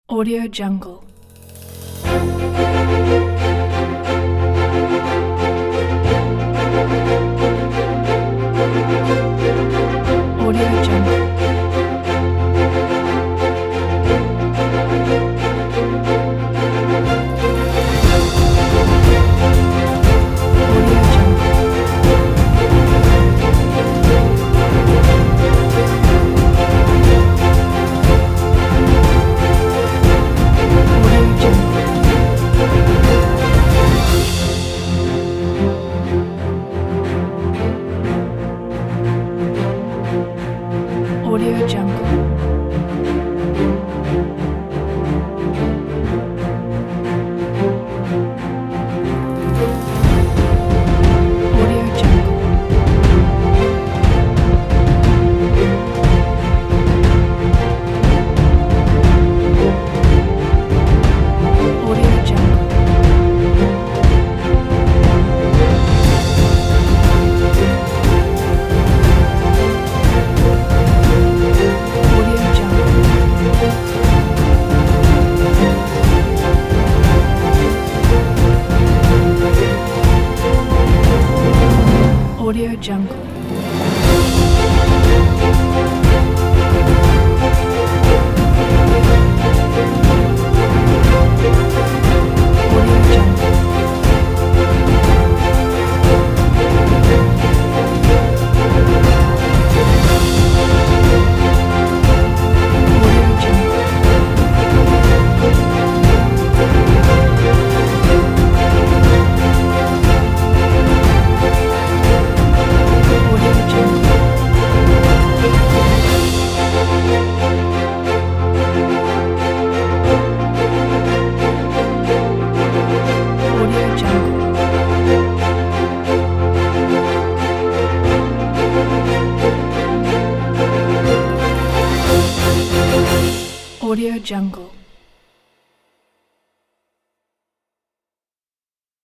Audio Jungle. Audio Jungle. Audio Jungle. Audio Jungle. Audio Jungle. Audio Jungle. Audio Jungle. Audio Jungle. Audio Jungle. Audio Jungle. Audio Jungle. Audio Jungle.